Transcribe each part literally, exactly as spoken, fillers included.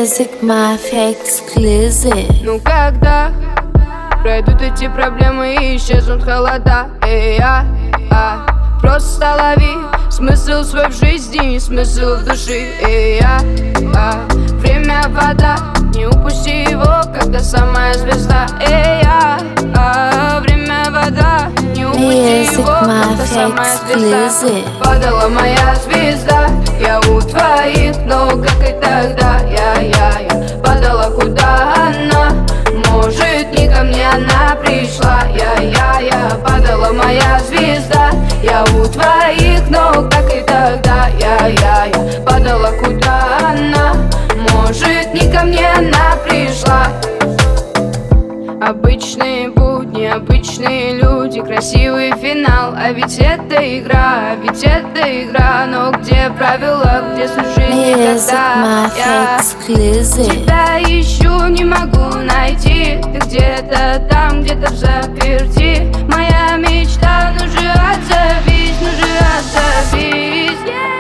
Music Mafia Exclusive. Ну когда пройдут эти проблемы и исчезнут холода, эй, я, а, просто лови смысл свой в жизни и смысл в душе, эй, я, а, время вода, не упусти его, когда самая звезда, эй, я, а, время вода, не упусти Music его, когда самая звезда. Падала моя звезда, я у твоих ног, как и тогда, я, я, я падала, куда она? Может, не ко мне она пришла, я, я, я падала моя звезда, я у твоих ног, как и тогда, я, я, я падала, куда она? Может, не ко мне она пришла. Обычные будни, обычные люди, красивый финал. А ведь это игра, а ведь это игра. Но где правила, где служение, когда я тебя ищу, не могу найти. Ты где-то там, где-то взаперти. Моя мечта, ну же отзовись, ну же отзовись, yeah.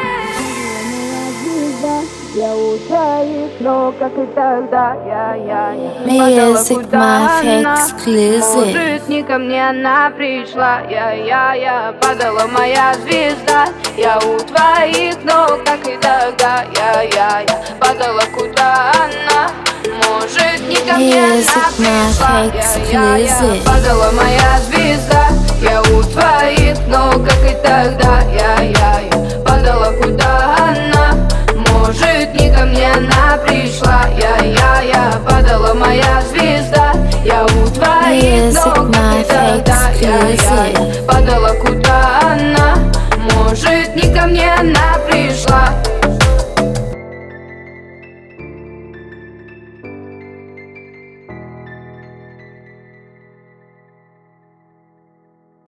Я у твоих ног, как и тогда, я, я, я Music Mafia Exclusive. Может, не ко мне она пришла, я, я, я падала моя звезда. Я у твоих ног, как и тогда, я, я, я падала, куда она? Может, не ко мне она пришла, я, я, я падала моя звезда. Я у твоих ног, как и тогда, я, я, я падала, куда она? Может, не ко мне она пришла, я, я, я падала моя звезда. Я у твоих ног, как и тогда, я, я, я